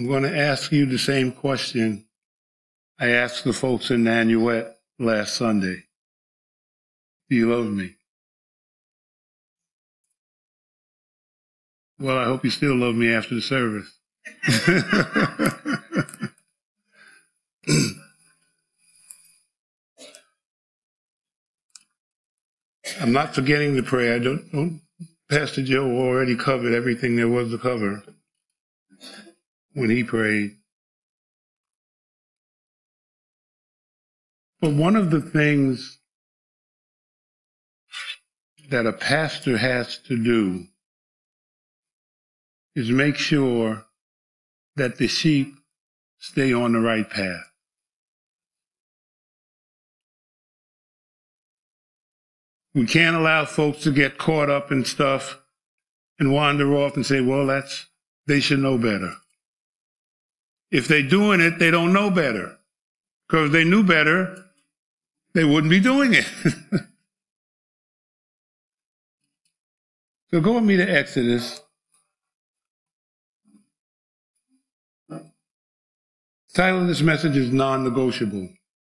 I'm going to ask you the same question I asked the folks in Nanuet last Sunday. Do you love me? Well, I hope you still love me after the service. I'm not forgetting the prayer. Pastor Joe already covered everything there was to cover when he prayed. But one of the things that a pastor has to do is make sure that the sheep stay on the right path. We can't allow folks to get caught up in stuff and wander off and say, well, they should know better. If they're doing it, they don't know better. Because if they knew better, they wouldn't be doing it. So go with me to Exodus. The title of this message is Non-Negotiable.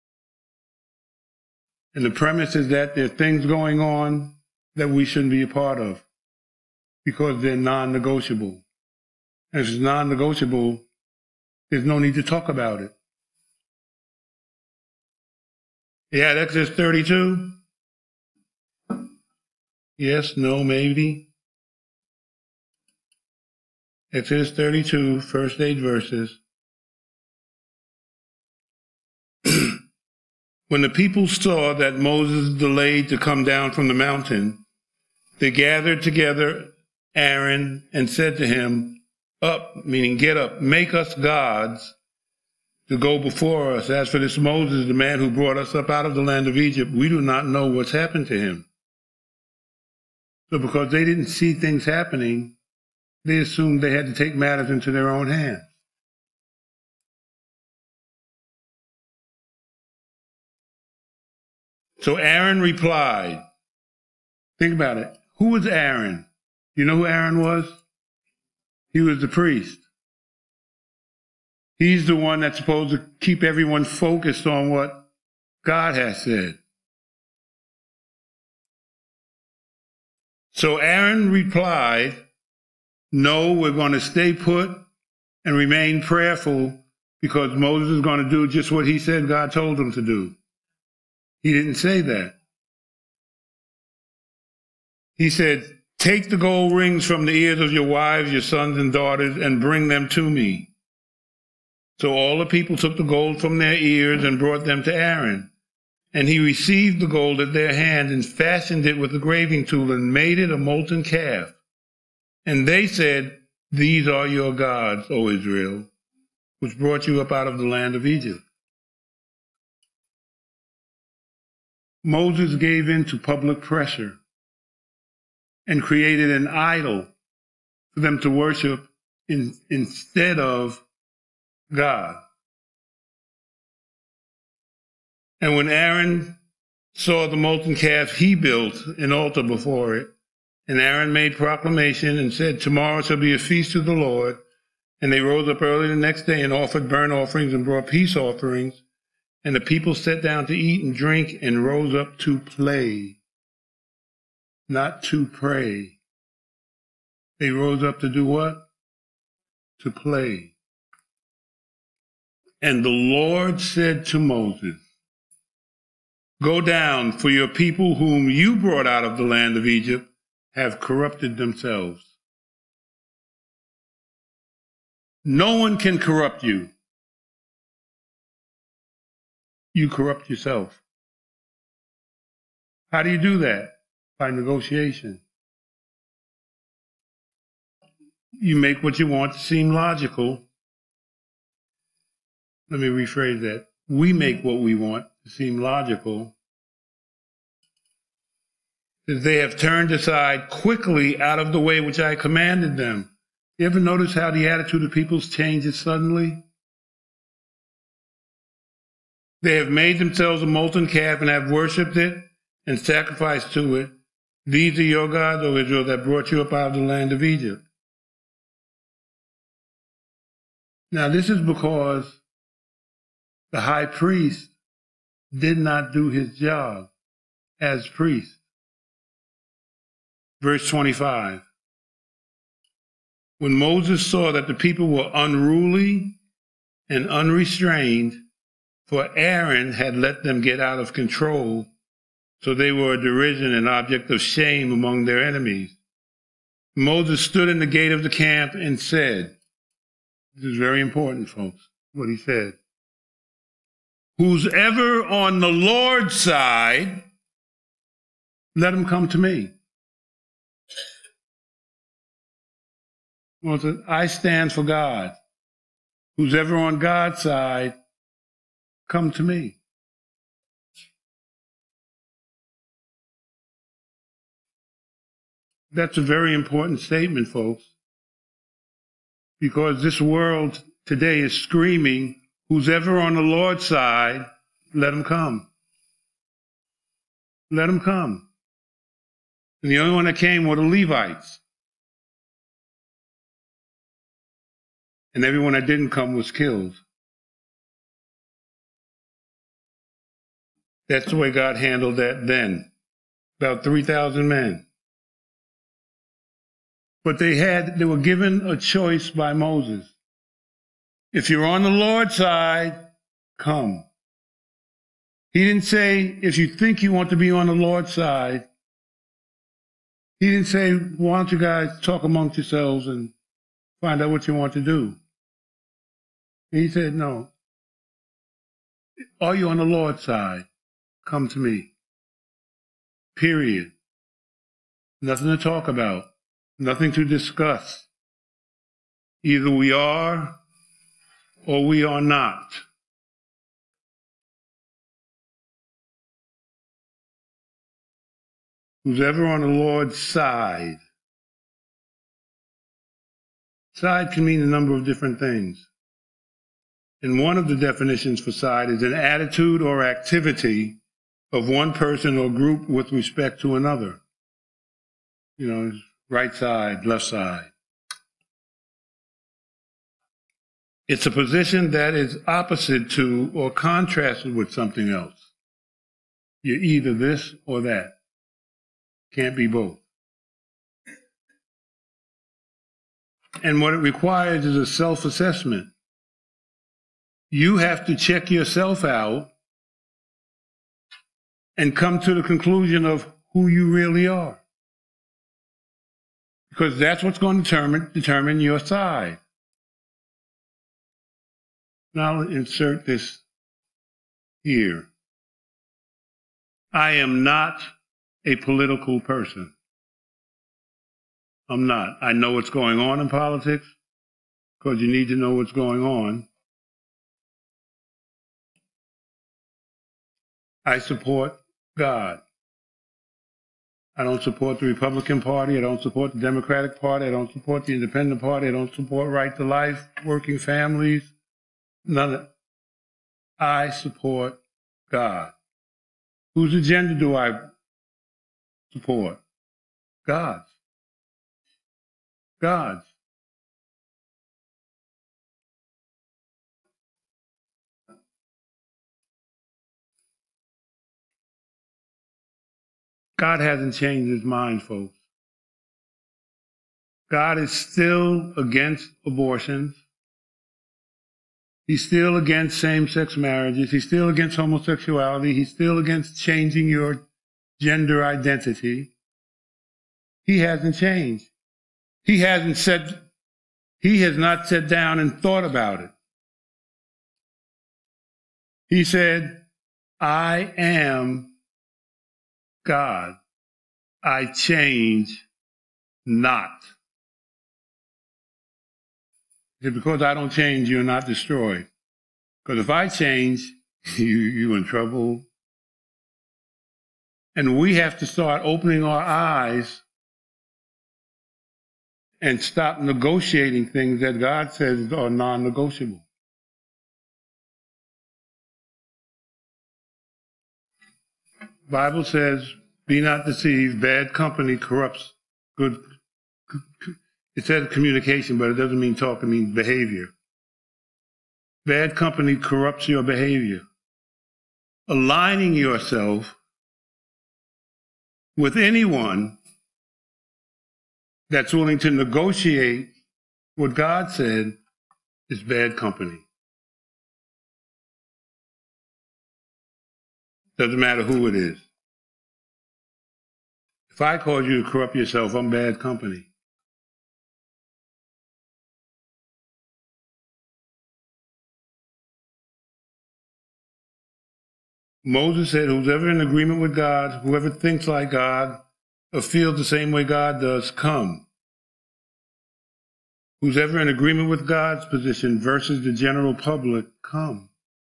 And the premise is that there are things going on that we shouldn't be a part of because they're non-negotiable. And if it's non-negotiable, there's no need to talk about it. Yeah, Exodus 32? Yes, no, maybe. Exodus 32, first 8 verses. When the people saw that Moses delayed to come down from the mountain, they gathered together Aaron and said to him, up, meaning get up, make us gods to go before us. As for this Moses, the man who brought us up out of the land of Egypt, we do not know what's happened to him. So because they didn't see things happening, they assumed they had to take matters into their own hands. So Aaron replied, think about it. Who was Aaron? You know who Aaron was? He was the priest. He's the one that's supposed to keep everyone focused on what God has said. So Aaron replied, no, we're going to stay put and remain prayerful because Moses is going to do just what he said God told him to do. He didn't say that. He said, take the gold rings from the ears of your wives, your sons and daughters, and bring them to me. So all the people took the gold from their ears and brought them to Aaron. And he received the gold at their hand and fashioned it with a graving tool and made it a molten calf. And they said, these are your gods, O Israel, which brought you up out of the land of Egypt. Moses gave in to public pressure and created an idol for them to worship instead of God. And when Aaron saw the molten calf, he built an altar before it. And Aaron made proclamation and said, tomorrow shall be a feast to the Lord. And they rose up early the next day and offered burnt offerings and brought peace offerings. And the people sat down to eat and drink and rose up to play, not to pray. They rose up to do what? To play. And the Lord said to Moses, go down, for your people whom you brought out of the land of Egypt have corrupted themselves. No one can corrupt you. You corrupt yourself. How do you do that? By negotiation. You make what you want to seem logical. Let me rephrase that. We make what we want to seem logical. That they have turned aside quickly out of the way which I commanded them. You ever notice how the attitude of people changes suddenly? They have made themselves a molten calf and have worshipped it and sacrificed to it. These are your gods, O Israel, that brought you up out of the land of Egypt. Now, this is because the high priest did not do his job as priest. Verse 25. When Moses saw that the people were unruly and unrestrained, for Aaron had let them get out of control, so they were a derision and object of shame among their enemies. Moses stood in the gate of the camp and said, this is very important, folks, what he said. Who's ever on the Lord's side, let him come to me. Well, I stand for God. Who's ever on God's side, come to me. That's a very important statement, folks, because this world today is screaming, who's ever on the Lord's side, let him come. Let him come. And the only one that came were the Levites. And everyone that didn't come was killed. That's the way God handled that then. About 3,000 men. But they were given a choice by Moses. If you're on the Lord's side, come. He didn't say, if you think you want to be on the Lord's side, he didn't say, why don't you guys talk amongst yourselves and find out what you want to do. He said, no. Are you on the Lord's side? Come to me. Period. Nothing to talk about. Nothing to discuss. Either we are or we are not. Who's ever on the Lord's side. Side can mean a number of different things. And one of the definitions for side is an attitude or activity of one person or group with respect to another. You know, right side, left side. It's a position that is opposite to or contrasted with something else. You're either this or that. Can't be both. And what it requires is a self-assessment. You have to check yourself out and come to the conclusion of who you really are. Because that's what's going to determine your side. Now I'll insert this here. I am not a political person. I'm not. I know what's going on in politics because you need to know what's going on. I support God. I don't support the Republican Party. I don't support the Democratic Party. I don't support the Independent Party. I don't support right to life, working families. None of it. I support God. Whose agenda do I support? God's. God's. God hasn't changed his mind, folks. God is still against abortions. He's still against same-sex marriages. He's still against homosexuality. He's still against changing your gender identity. He hasn't changed. He has not sat down and thought about it. He said, I am God. I change not. Because I don't change, you're not destroyed. Because if I change, you're in trouble. And we have to start opening our eyes and stop negotiating things that God says are non-negotiable. Bible says, be not deceived, bad company corrupts good. It says communication, but it doesn't mean talk, it means behavior. Bad company corrupts your behavior. Aligning yourself with anyone that's willing to negotiate what God said is bad company. Doesn't matter who it is. If I cause you to corrupt yourself, I'm bad company. Moses said, who's ever in agreement with God, whoever thinks like God, or feels the same way God does, come. Who's ever in agreement with God's position versus the general public, come.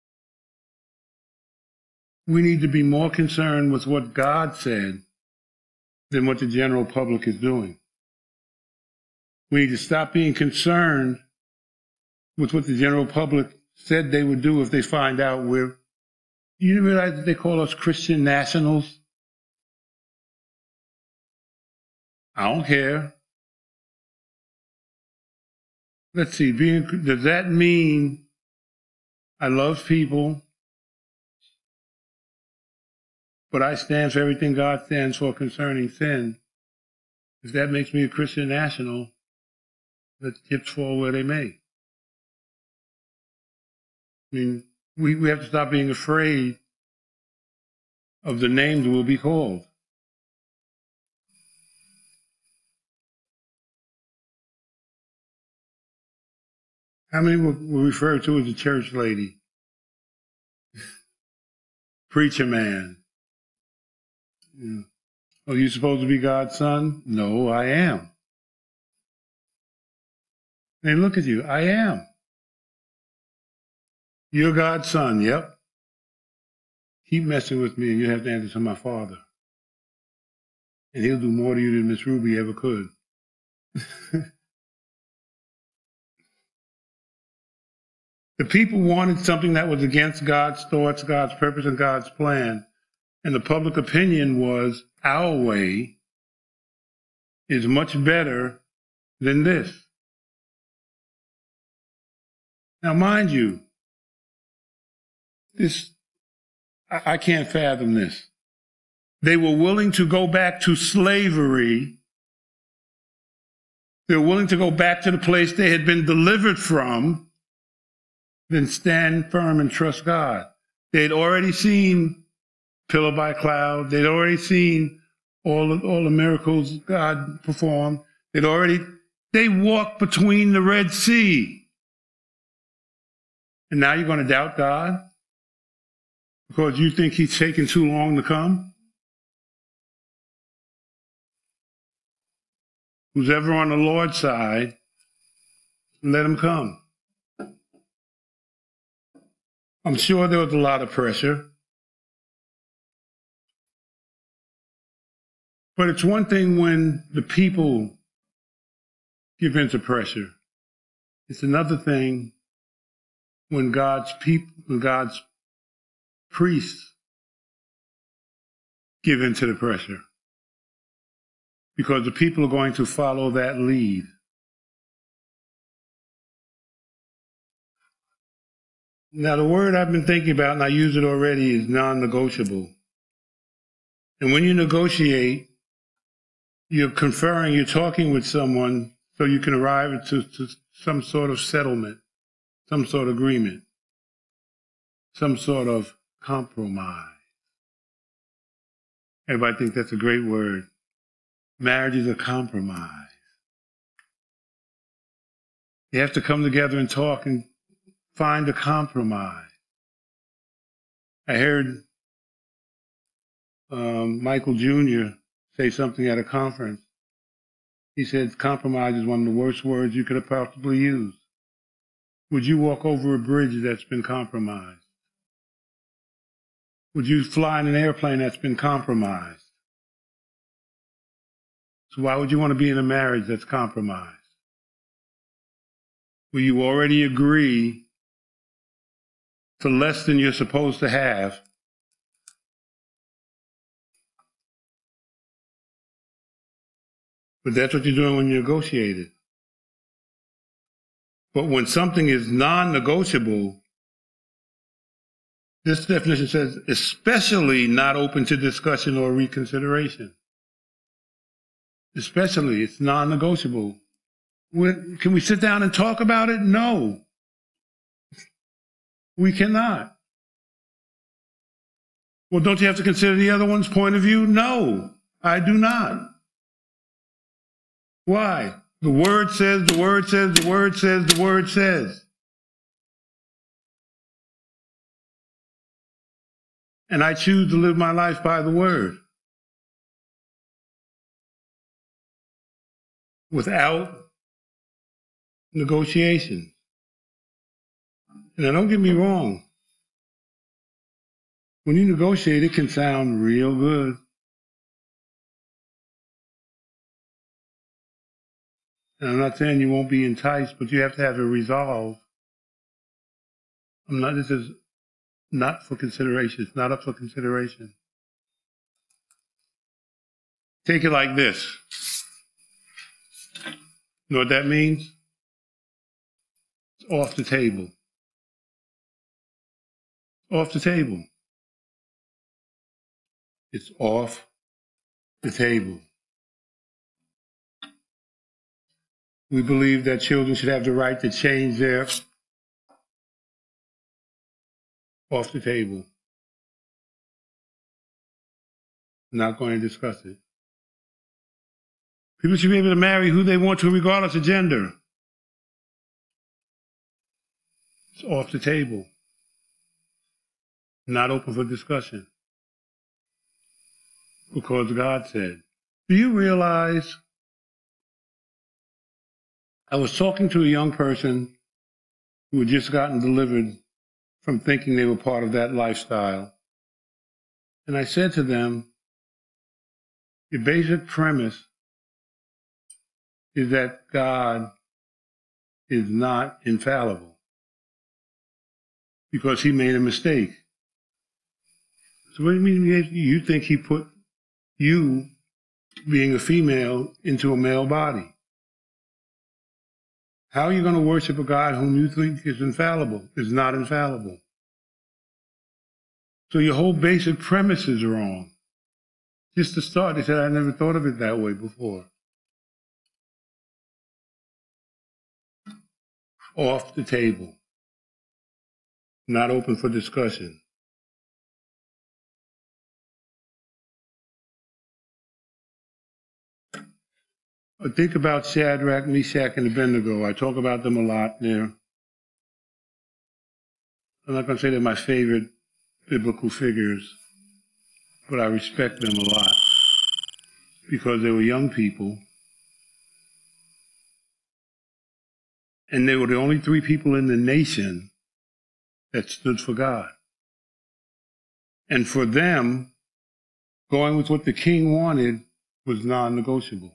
We need to be more concerned with what God said than what the general public is doing. We need to stop being concerned with what the general public said they would do if they find out we're. You realize that they call us Christian nationals? I don't care. Let's see, does that mean I love people, but I stand for everything God stands for concerning sin? If that makes me a Christian national, let the chips fall where they may. I mean, we have to stop being afraid of the names we'll be called. How many were referred to as a church lady? Preacher man. Yeah. Oh, you supposed to be God's son? No, I am. And look at you, I am. You're God's son, yep. Keep messing with me and you have to answer to my Father. And he'll do more to you than Miss Ruby ever could. The people wanted something that was against God's thoughts, God's purpose, and God's plan. And the public opinion was our way is much better than this. Now, mind you, I can't fathom this. They were willing to go back to slavery. They were willing to go back to the place they had been delivered from than stand firm and trust God. They'd already seen pillar by cloud. They'd already seen all the miracles God performed. They walked between the Red Sea. And now you're going to doubt God because you think he's taking too long to come? Who's ever on the Lord's side, let him come. I'm sure there was a lot of pressure. But it's one thing when the people give in to pressure. It's another thing when God's priests give in to the pressure. Because the people are going to follow that lead. Now, the word I've been thinking about, and I use it already, is non-negotiable. And when you negotiate, you're conferring, you're talking with someone so you can arrive to some sort of settlement, some sort of agreement, some sort of compromise. Everybody thinks that's a great word. Marriage is a compromise. You have to come together and talk and find a compromise. I heard Michael Jr. say something at a conference. He said, compromise is one of the worst words you could have possibly used. Would you walk over a bridge that's been compromised? Would you fly in an airplane that's been compromised? So why would you want to be in a marriage that's compromised? Will you already agree to less than you're supposed to have? But that's what you're doing when you negotiate it. But when something is non-negotiable, this definition says, especially not open to discussion or reconsideration. Especially, it's non-negotiable. Can we sit down and talk about it? No. We cannot. Well, don't you have to consider the other one's point of view? No, I do not. Why? The word says, the word says, the word says, the word says. And I choose to live my life by the word. Without negotiation. And now don't get me wrong. When you negotiate, it can sound real good. And I'm not saying you won't be enticed, but you have to have a resolve. This is not for consideration. It's not up for consideration. Take it like this. You know what that means? It's off the table. Off the table. It's off the table. We believe that children should have the right to change their off the table. Not going to discuss it. People should be able to marry who they want to regardless of gender. It's off the table. Not open for discussion. Because God said. Do you realize I was talking to a young person who had just gotten delivered from thinking they were part of that lifestyle. And I said to them, your basic premise is that God is not infallible because he made a mistake. So what do you mean you think he put you, being a female, into a male body? How are you going to worship a God whom you think is infallible, is not infallible? So your whole basic premise is wrong. Just to start, they said, I never thought of it that way before. Off the table. Not open for discussion. I think about Shadrach, Meshach, and Abednego. I talk about them a lot there. I'm not going to say they're my favorite biblical figures, but I respect them a lot because they were young people. And they were the only 3 people in the nation that stood for God. And for them, going with what the king wanted was non-negotiable.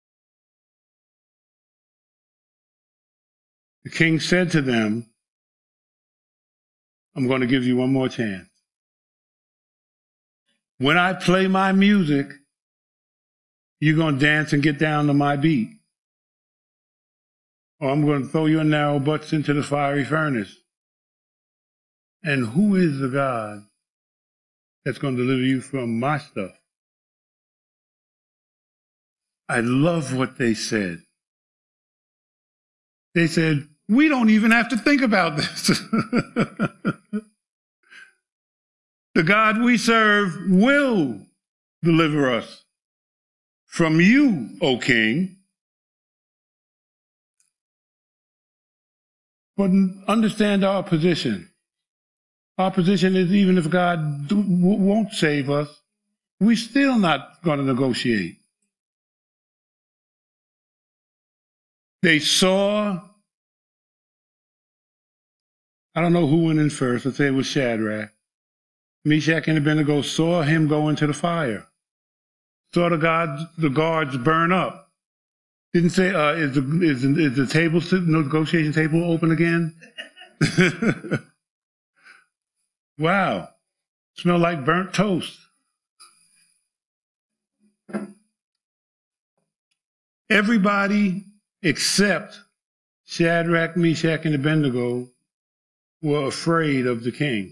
The king said to them, I'm going to give you one more chance. When I play my music, you're going to dance and get down to my beat. Or I'm going to throw your narrow butts into the fiery furnace. And who is the God that's going to deliver you from my stuff? I love what they said. They said, we don't even have to think about this. The God we serve will deliver us from you, O king. But understand our position. Our position is even if God won't save us, we're still not going to negotiate. They saw, I don't know who went in first, let's say it was Shadrach. Meshach and Abednego saw him go into the fire. Saw the guards burn up. Didn't say, is the table, negotiation table open again? Wow. Smell like burnt toast. Everybody except Shadrach, Meshach, and Abednego were afraid of the king.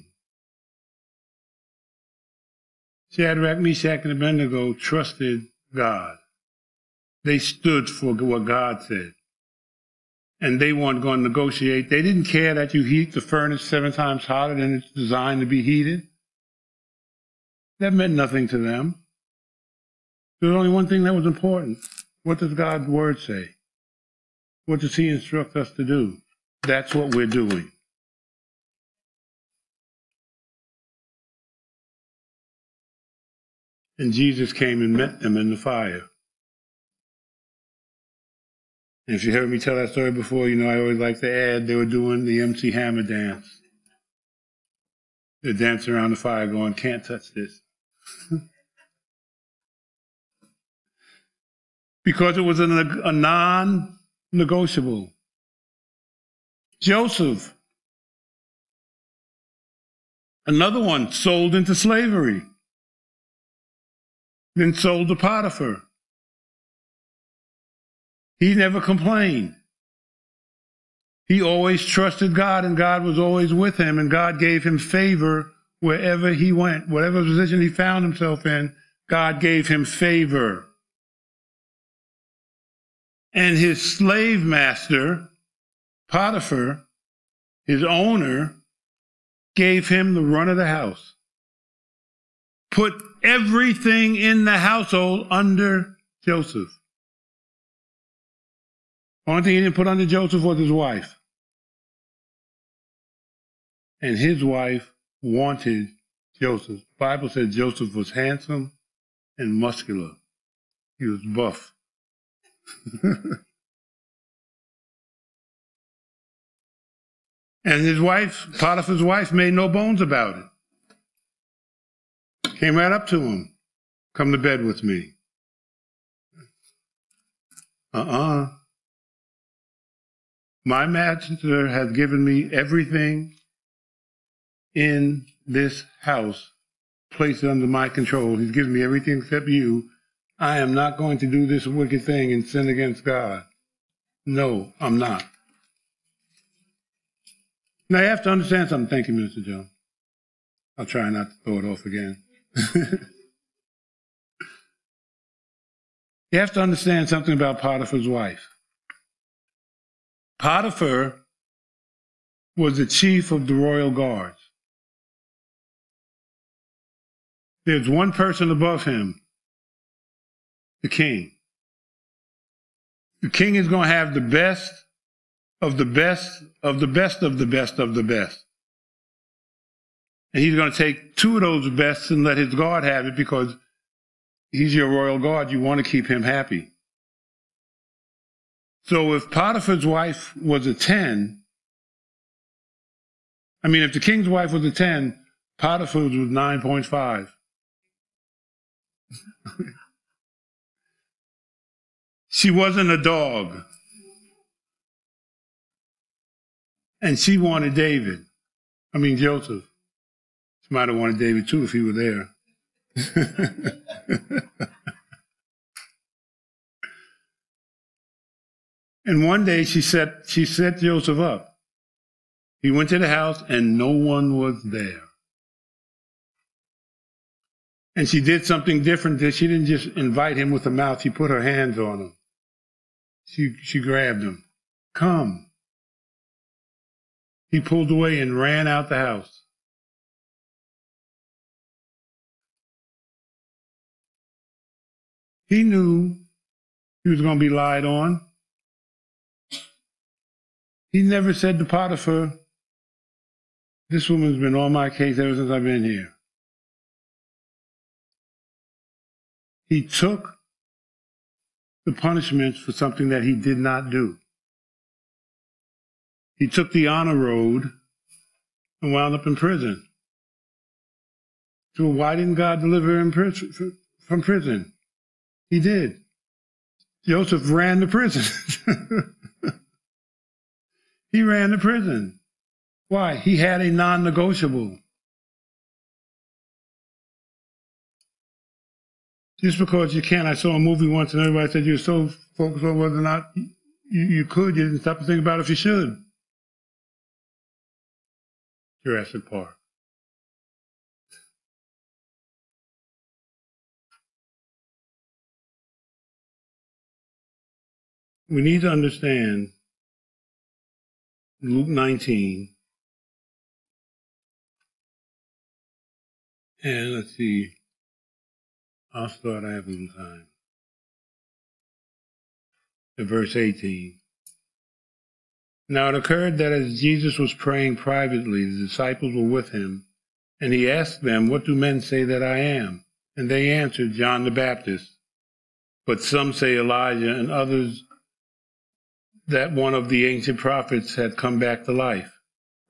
Shadrach, Meshach, and Abednego trusted God. They stood for what God said. And they weren't going to negotiate. They didn't care that you heat the furnace 7 times hotter than it's designed to be heated. That meant nothing to them. There was only one thing that was important. What does God's word say? What does he instruct us to do? That's what we're doing. And Jesus came and met them in the fire. And if you heard me tell that story before, you know I always like to add they were doing the MC Hammer dance. They're dancing around the fire going, can't touch this. Because it was a non-negotiable. Joseph, another one sold into slavery, then sold to Potiphar. He never complained. He always trusted God, and God was always with him, and God gave him favor wherever he went. Whatever position he found himself in, God gave him favor. And his slave master, Potiphar, his owner, gave him the run of the house. Put everything in the household under Joseph. Only thing he didn't put under Joseph was his wife. And his wife wanted Joseph. The Bible said Joseph was handsome and muscular. He was buff. And his wife, Potiphar's wife, made no bones about it. Came right up to him. Come to bed with me. My master has given me everything in this house, placed it under my control. He's given me everything except you. I am not going to do this wicked thing and sin against God. No, I'm not. Now you have to understand something. Thank you, Minister Joe. I'll try not to throw it off again. You have to understand something about Potiphar's wife. Potiphar was the chief of the royal guards. There's one person above him, the king. The king is going to have the best of the best of the best of the best of the best. And he's going to take 2 of those bests and let his guard have it because he's your royal guard. You want to keep him happy. So if Potiphar's wife was a 10, if the king's wife was a 10, Potiphar's was 9.5. She wasn't a dog. And she wanted Joseph. She might have wanted David too if he were there. And one day she set Joseph up. He went to the house and no one was there. And she did something different. She didn't just invite him with her mouth. She put her hands on him. She grabbed him. Come. He pulled away and ran out the house. He knew he was going to be lied on. He never said to Potiphar, this woman's been on my case ever since I've been here. He took the punishments for something that he did not do. He took the honor road and wound up in prison. So why didn't God deliver him from prison? He did. Joseph ran the prison. He ran the prison. Why? He had a non-negotiable. Just because you can. I saw a movie once and everybody said you're so focused on whether or not You could. You didn't stop to think about if you should. Jurassic Park. We need to understand Luke 19. And let's see. I'll start. I have a little time. At verse 18. Now it occurred that as Jesus was praying privately, the disciples were with him, and he asked them, "What do men say that I am?" And they answered, "John the Baptist, but some say Elijah, and others that one of the ancient prophets had come back to life."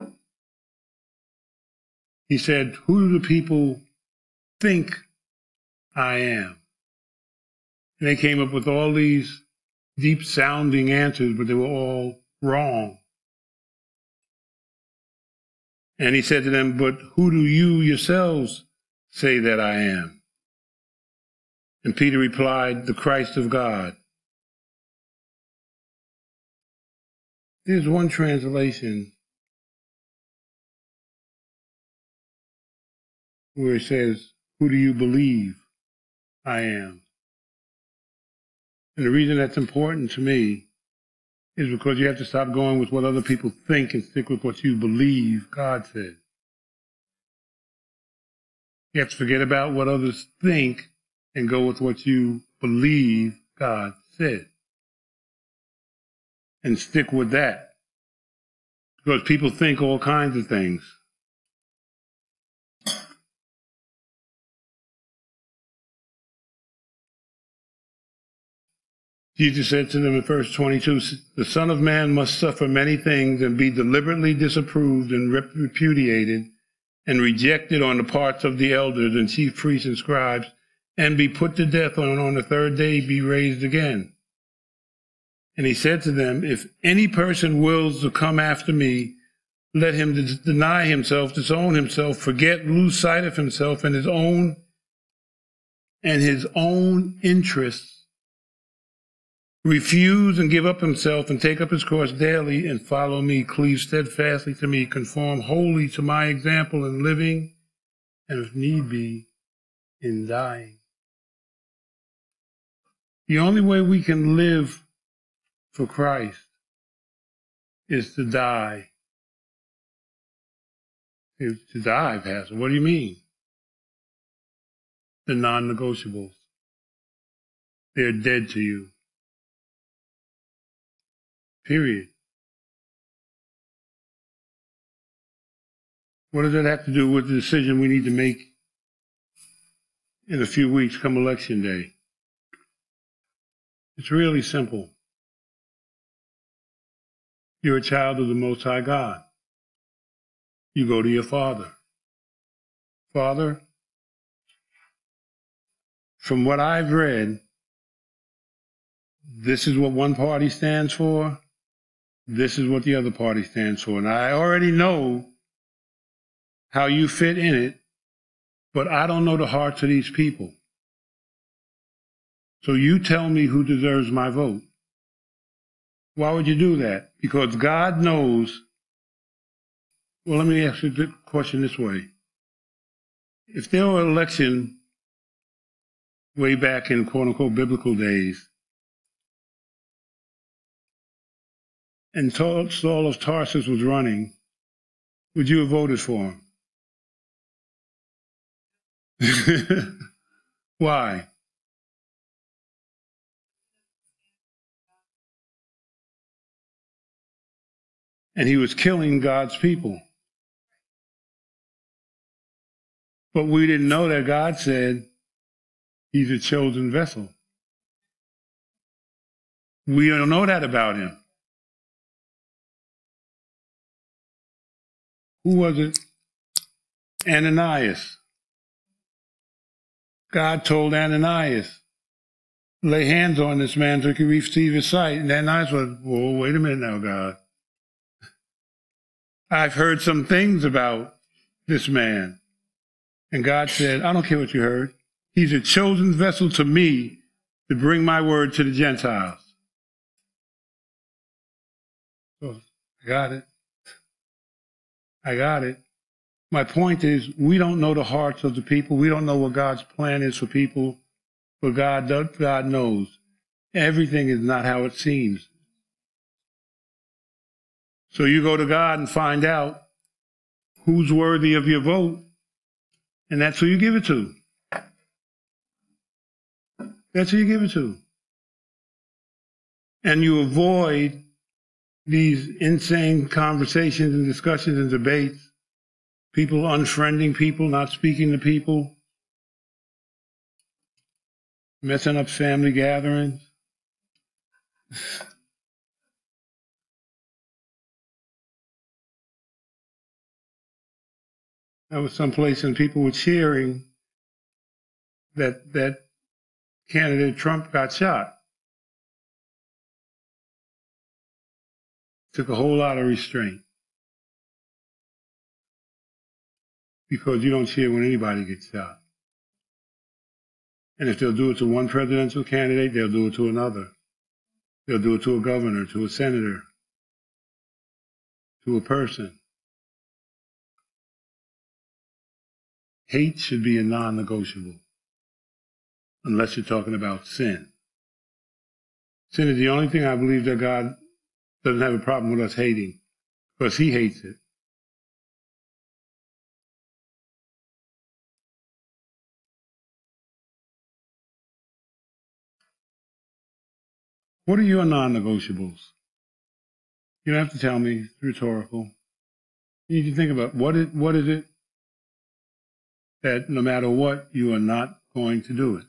He said, "Who do the people think I am?" And they came up with all these deep-sounding answers, but they were all wrong. And he said to them, "But who do you yourselves say that I am?" And Peter replied, "The Christ of God." There's one translation where it says, "Who do you believe I am?" And the reason that's important to me is because you have to stop going with what other people think and stick with what you believe God said. You have to forget about what others think and go with what you believe God said. And stick with that. Because people think all kinds of things. Jesus said to them in verse 22, "The Son of Man must suffer many things and be deliberately disapproved and repudiated and rejected on the parts of the elders and chief priests and scribes, and be put to death, and on the third day be raised again." And he said to them, "If any person wills to come after me, let him deny himself, disown himself, lose sight of himself and his own interests, refuse and give up himself and take up his cross daily and follow me, cleave steadfastly to me, conform wholly to my example in living, and if need be, in dying." The only way we can live for Christ is to die. To die, Pastor, what do you mean? The non-negotiables. They're dead to you. Period. What does that have to do with the decision we need to make in a few weeks come election day? It's really simple. You're a child of the Most High God. You go to your Father. "Father, from what I've read, this is what one party stands for. This is what the other party stands for. And I already know how you fit in it, but I don't know the hearts of these people. So you tell me who deserves my vote." Why would you do that? Because God knows. Well, let me ask you the question this way. If there were an election way back in quote-unquote biblical days, and Saul of Tarsus was running, would you have voted for him? Why? And he was killing God's people. But we didn't know that God said he's a chosen vessel. We don't know that about him. Who was it? Ananias. God told Ananias, "Lay hands on this man so he can receive his sight." And Ananias was, "Whoa, wait a minute now, God. I've heard some things about this man." And God said, "I don't care what you heard. He's a chosen vessel to me to bring my word to the Gentiles." got it. I got it. My point is, we don't know the hearts of the people. We don't know what God's plan is for people, but God knows. Everything is not how it seems. So you go to God and find out who's worthy of your vote, and that's who you give it to. That's who you give it to. And you avoid these insane conversations and discussions and debates, people unfriending people, not speaking to people, messing up family gatherings. I was someplace and people were cheering that candidate Trump got shot. Took a whole lot of restraint. Because you don't cheer when anybody gets shot. And if they'll do it to one presidential candidate, they'll do it to another. They'll do it to a governor, to a senator, to a person. Hate should be a non-negotiable, unless you're talking about sin. Sin is the only thing I believe that God doesn't have a problem with us hating, because he hates it. What are your non-negotiables? You don't have to tell me, it's rhetorical. You need to think about what is it that no matter what, you are not going to do it.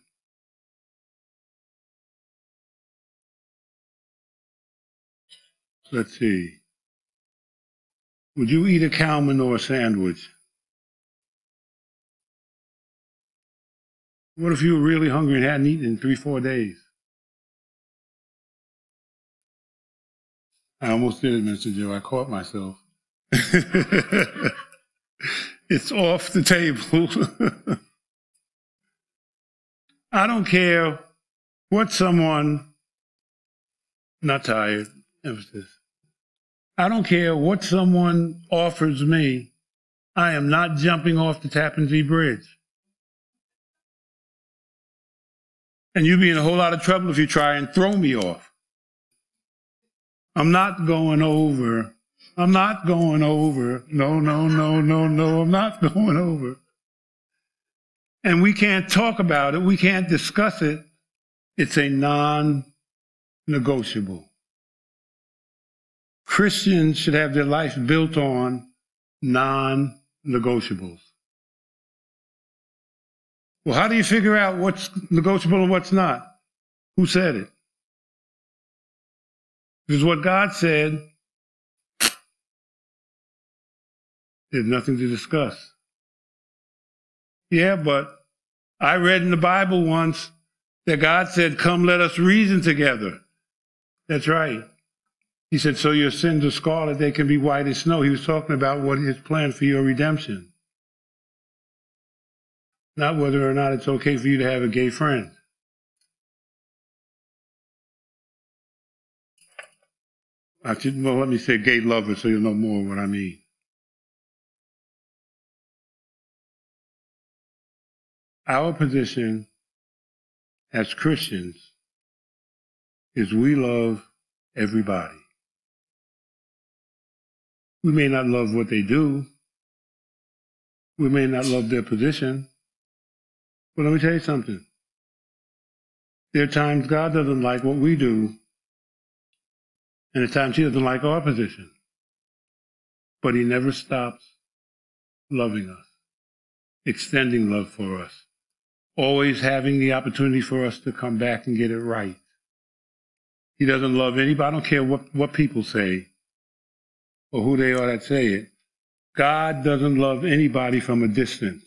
Let's see. Would you eat a cow manure sandwich? What if you were really hungry and hadn't eaten in 3-4 days? I almost did it, Mr. Joe. I caught myself. It's off the table. I don't care what someone, not tired, emphasis. I don't care what someone offers me. I am not jumping off the Tappan Zee Bridge. And you'd be in a whole lot of trouble if you try and throw me off. I'm not going over. I'm not going over. No, I'm not going over. And we can't talk about it. We can't discuss it. It's a non-negotiable. Christians should have their life built on non-negotiables. Well, how do you figure out what's negotiable and what's not? Who said it? Because what God said, there's nothing to discuss. Yeah, but I read in the Bible once that God said, come, let us reason together. That's right. He said, so your sins are scarlet, they can be white as snow. He was talking about what his plan for your redemption. Not whether or not it's okay for you to have a gay friend. Well, let me say gay lover so you'll know more what I mean. Our position as Christians is we love everybody. We may not love what they do. We may not love their position. But let me tell you something. There are times God doesn't like what we do, and at times he doesn't like our position. But he never stops loving us, extending love for us, always having the opportunity for us to come back and get it right. He doesn't love anybody. I don't care what people say or who they are that say it. God doesn't love anybody from a distance.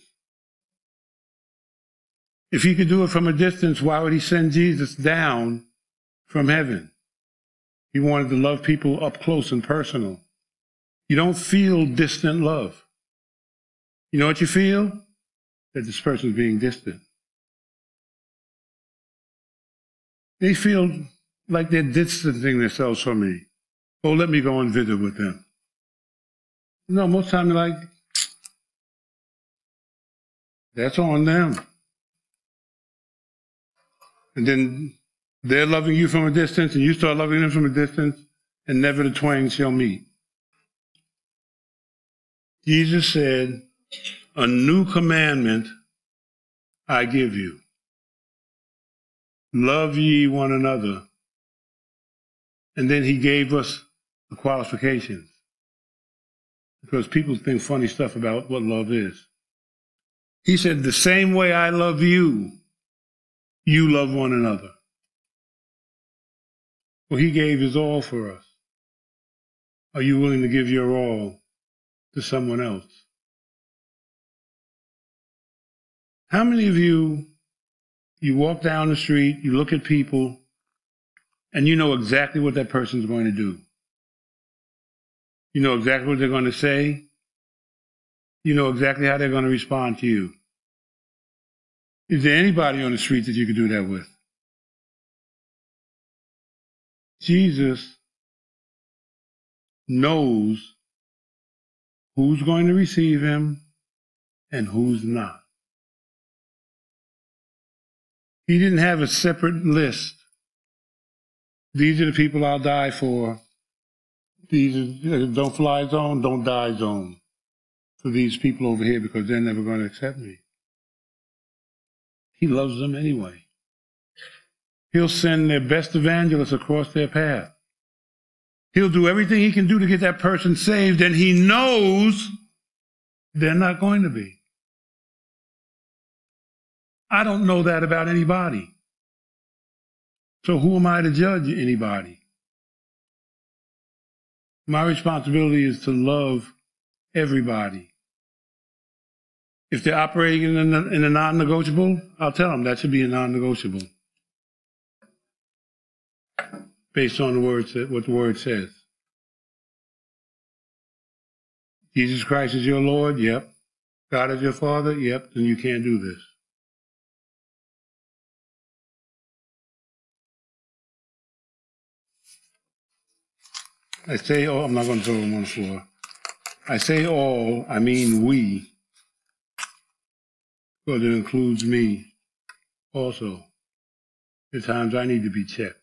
If he could do it from a distance, why would he send Jesus down from heaven? He wanted to love people up close and personal. You don't feel distant love. You know what you feel? That this person is being distant. They feel like they're distancing themselves from me. Oh, let me go and visit with them. No, most of the time they're like, that's on them. And then they're loving you from a distance, and you start loving them from a distance, and never the twain shall meet. Jesus said, a new commandment I give you. Love ye one another. And then he gave us the qualifications. Because people think funny stuff about what love is. He said, the same way I love you, you love one another. Well, he gave his all for us. Are you willing to give your all to someone else? How many of you walk down the street, you look at people, and you know exactly what that person's going to do? You know exactly what they're going to say. You know exactly how they're going to respond to you. Is there anybody on the street that you could do that with? Jesus knows who's going to receive him and who's not. He didn't have a separate list. These are the people I'll die for. These are don't fly zone, don't die zone. For these people over here because they're never going to accept me. He loves them anyway. He'll send their best evangelists across their path. He'll do everything he can do to get that person saved, and he knows they're not going to be. I don't know that about anybody. So who am I to judge anybody? My responsibility is to love everybody. If they're operating in a non-negotiable, I'll tell them that should be a non-negotiable. Based on what the word says. Jesus Christ is your Lord? Yep. God is your Father? Yep. Then you can't do this. I say all, I'm not going to throw them on the floor. I say all, I mean we. Because it includes me also. At times I need to be checked.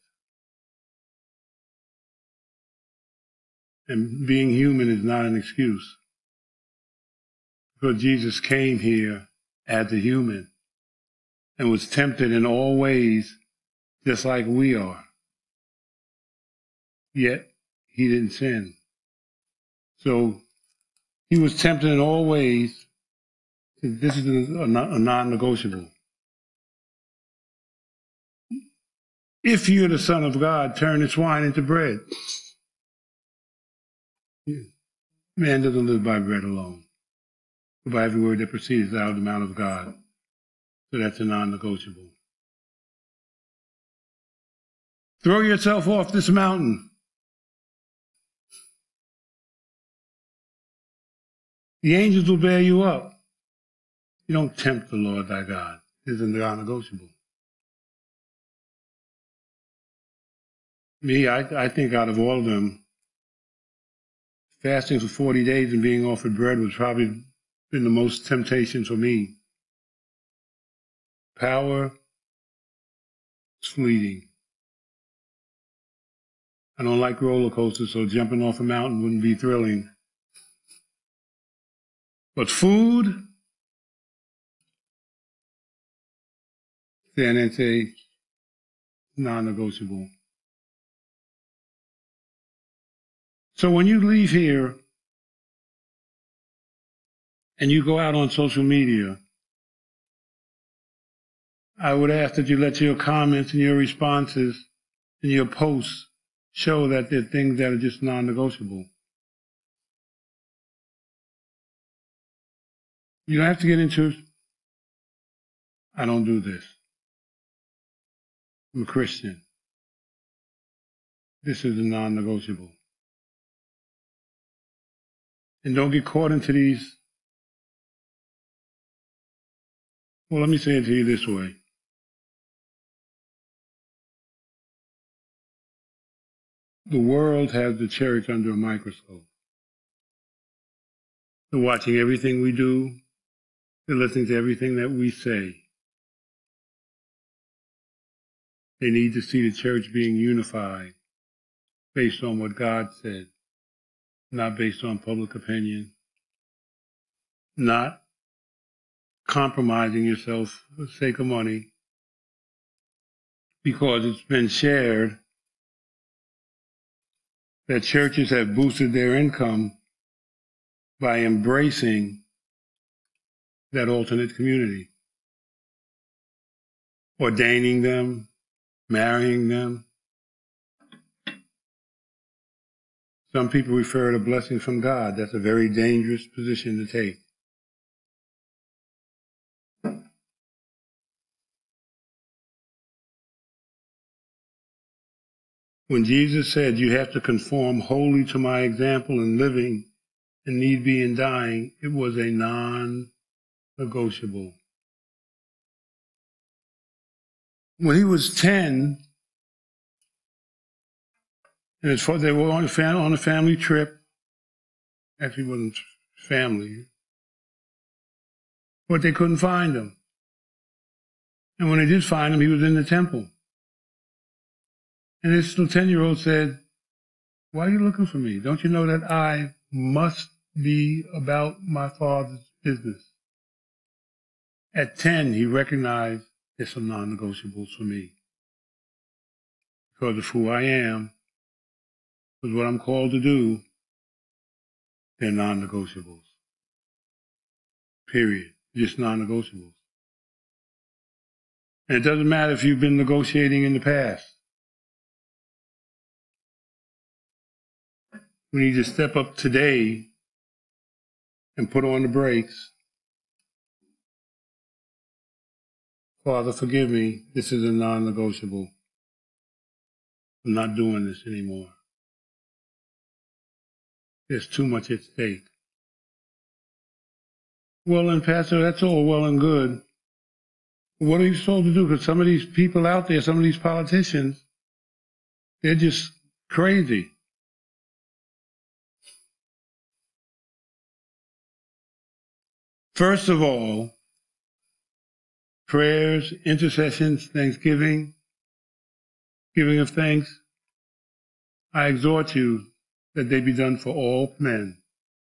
And being human is not an excuse. Because Jesus came here as a human and was tempted in all ways just like we are. Yet he didn't sin. So he was tempted in all ways. This is a non-negotiable. If you're the Son of God, turn this wine into bread. Man doesn't live by bread alone, but by every word that proceeds out of the mouth of God. So that's a non-negotiable. Throw yourself off this mountain. The angels will bear you up. You don't tempt the Lord thy God. This is a non-negotiable. Me, I think out of all of them, fasting for 40 days and being offered bread was probably been the most temptation for me. Power is fleeting. I don't like roller coasters, so jumping off a mountain wouldn't be thrilling. But food, then it's a non-negotiable. So when you leave here and you go out on social media, I would ask that you let your comments and your responses and your posts show that there are things that are just non-negotiable. You don't have to get into, I don't do this. I'm a Christian. This is a non-negotiable. And don't get caught into these. Well, let me say it to you this way. A the world has the church under a microscope. They're watching everything we do. They're listening to everything that we say. They need to see the church being unified based on what God said, not based on public opinion, not compromising yourself for the sake of money, because it's been shared that churches have boosted their income by embracing that alternate community, ordaining them, marrying them. Some people refer to blessing from God. That's a very dangerous position to take. When Jesus said, you have to conform wholly to my example in living and need be in dying, it was a non-negotiable. When he was 10, and they were on a family trip, actually it wasn't family, but they couldn't find him. And when they did find him, he was in the temple. And this little 10-year-old said, why are you looking for me? Don't you know that I must be about my Father's business? At 10, he recognized there's some non-negotiables for me. Because of who I am, because what I'm called to do, they're non-negotiables. Period. Just non-negotiables. And it doesn't matter if you've been negotiating in the past. We need to step up today and put on the brakes. Father, forgive me. This is a non-negotiable. I'm not doing this anymore. There's too much at stake. Well, and Pastor, that's all well and good. What are you supposed to do? Because some of these people out there, some of these politicians, they're just crazy. First of all, prayers, intercessions, thanksgiving, giving of thanks, I exhort you that they be done for all men,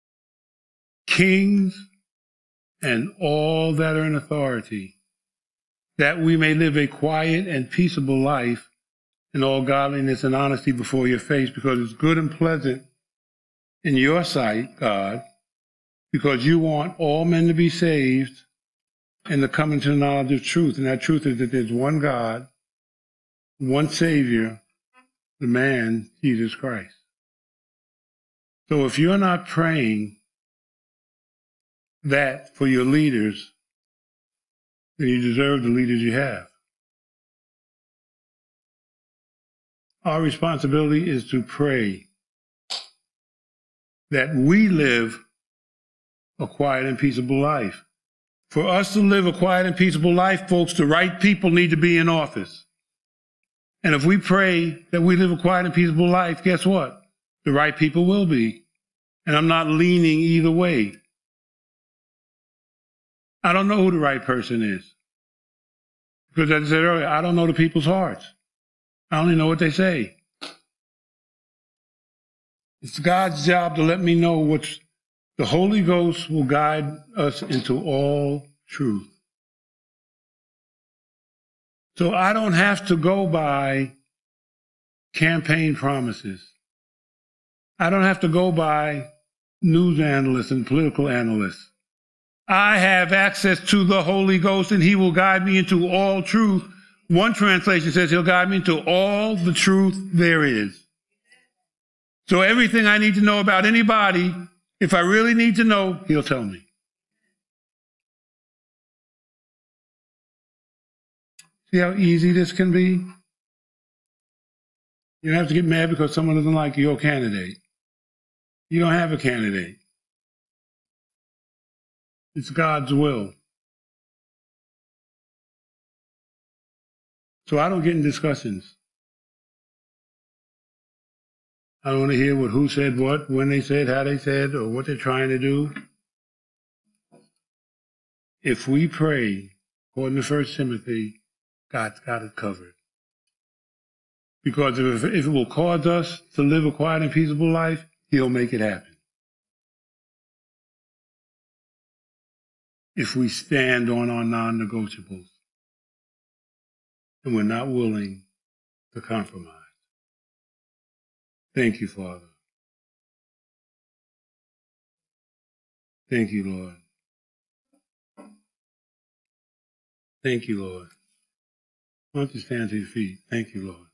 kings, and all that are in authority, that we may live a quiet and peaceable life in all godliness and honesty before your face, because it's good and pleasant in your sight, God, because you want all men to be saved and to come into the knowledge of truth. And that truth is that there's one God, one Savior, the man, Jesus Christ. So if you're not praying that for your leaders, then you deserve the leaders you have. Our responsibility is to pray that we live a quiet and peaceable life. For us to live a quiet and peaceable life, folks, the right people need to be in office. And if we pray that we live a quiet and peaceable life, guess what? The right people will be. And I'm not leaning either way. I don't know who the right person is. Because as I said earlier, I don't know the people's hearts. I only know what they say. It's God's job to let me know what's. The Holy Ghost will guide us into all truth. So I don't have to go by campaign promises. I don't have to go by news analysts and political analysts. I have access to the Holy Ghost, and he will guide me into all truth. One translation says he'll guide me into all the truth there is. So everything I need to know about anybody, if I really need to know, he'll tell me. See how easy this can be? You don't have to get mad because someone doesn't like your candidate. You don't have a candidate. It's God's will. So I don't get in discussions. I don't want to hear who said what, when they said, how they said, or what they're trying to do. If we pray, according to 1 Timothy, God's got it covered. Because if it will cause us to live a quiet and peaceable life, He'll make it happen. If we stand on our non-negotiables and we're not willing to compromise. Thank you, Father. Thank you, Lord. Thank you, Lord. Why don't you stand to your feet? Thank you, Lord.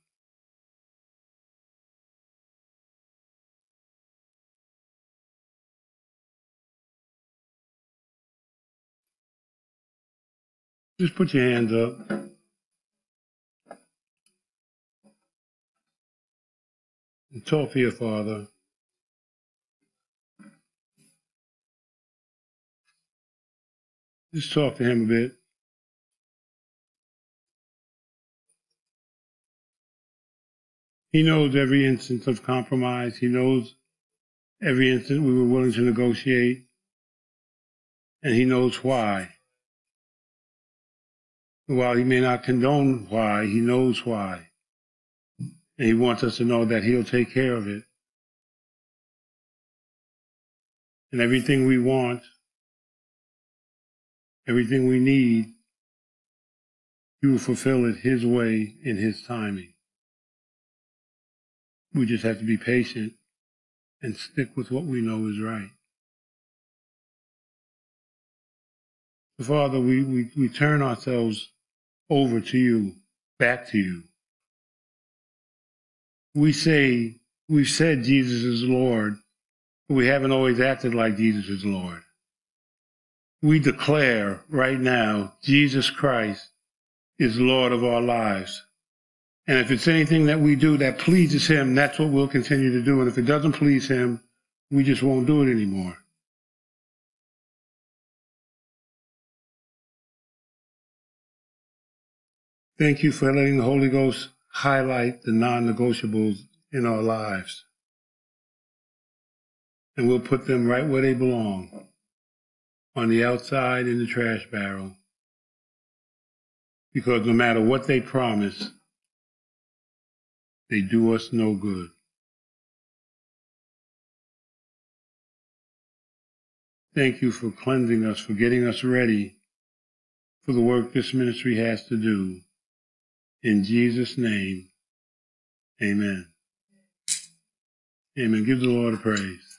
Just put your hands up. And talk to your Father. Just talk to Him a bit. He knows every instance of compromise. He knows every instant we were willing to negotiate. And He knows why. While He may not condone why, He knows why. And He wants us to know that He'll take care of it. And everything we want, everything we need, He will fulfill it His way in His timing. We just have to be patient and stick with what we know is right. So Father, we turn ourselves over to You, back to You. We've said Jesus is Lord, but we haven't always acted like Jesus is Lord. We declare right now, Jesus Christ is Lord of our lives. And if it's anything that we do that pleases Him, that's what we'll continue to do. And if it doesn't please Him, we just won't do it anymore. Thank You for letting the Holy Ghost highlight the non-negotiables in our lives. And we'll put them right where they belong, on the outside in the trash barrel. Because no matter what they promise, they do us no good. Thank You for cleansing us, for getting us ready for the work this ministry has to do. In Jesus' name, amen. Amen. Give the Lord a praise.